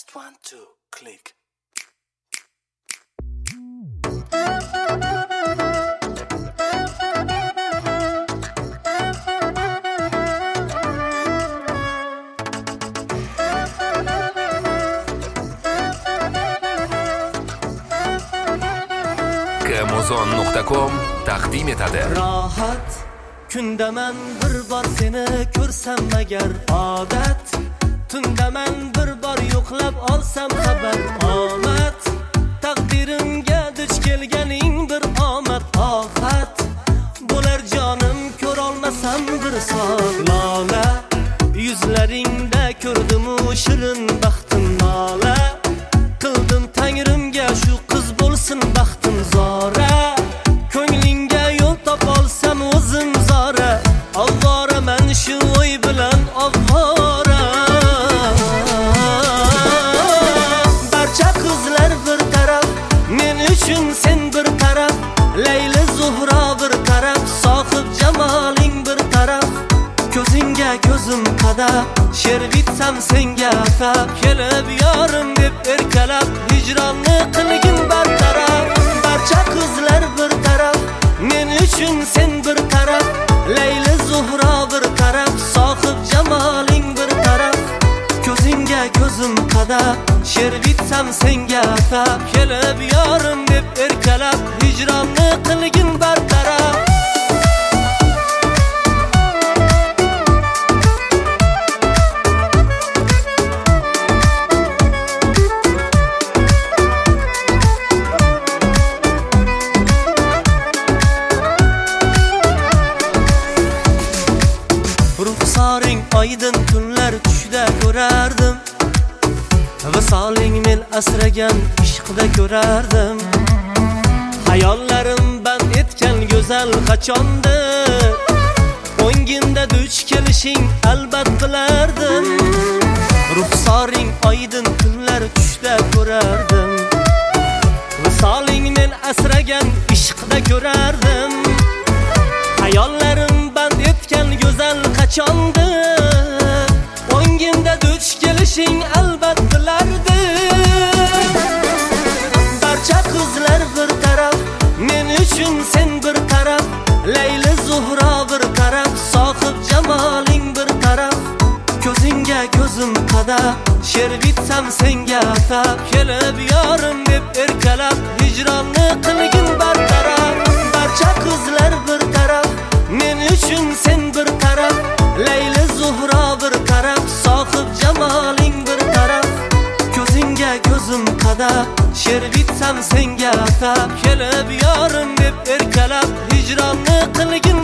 Test 1 2 click. Amazon.com taqdim etadi. Rohat kundaman bir bor seni ko'rsam agar odat, tundaman bir bor yo'qlab olsam xabar omad, taqdirimga duch kelganing bir omad ofat bo'lar jonim ko'r olmasam bir soat lola, yuzlaringda ko'rdim u shirin baxtim nola, qildim tangrimga shu qiz bo'lsin baxtim zora, ko'nglingga yo'l topolsam o'zim zora, avvora men shu o'y bilan avvora. Barcha qizlar bir taraf, men uchun sen bir taraf, Layli Zuhro bir taraf, sohib jamoling bir taraf, ko'zingga ko'zim qadab, she'r bitsam senga atab, kelib yorim deb erkalab, hijronni qilgin bartaraf. Barcha qizlar bir taraf, men uchun sen bir taraf, Layli Zuhro bir taraf, sohib jamoling bir taraf, ko'zingga ko'zim qadab, she'r bitsam senga atab, kelib yorim deb erkalab, hijronni qilgin bartaraf. Ruxsoring oydin kunlar tushda ko'rardim, visoling men asragan ishqda ko'rardim, hayollarim band etgan go'zal qachondir, o'ngimda duch kelishing albat bilardim. Ruxsoring oydin kunlar tushda ko'rardim, visoling men asragan ishqda ko'rardim, hayollarim band etgan go'zal qachondir, o'ngimda duch kelishing albat bilardi. Barcha qizlar bir taraf, men uchun sen bir taraf, Layli Zuhro bir taraf, sohib jamoling bir taraf, ko'zingga ko'zim qadab, she'r bitsam senga atab, kelib yorim deb erkalab, hijronni qilgin bartaraf. Barcha qizlar bir taraf, men uchun sen bir taraf, Layli Zuhro bir taraf, sohib jamoling bir taraf, ko'zingga ko'zim qadab, she'r bitsam senga atab, kelib yorim deb erkalab, hijronni qilgin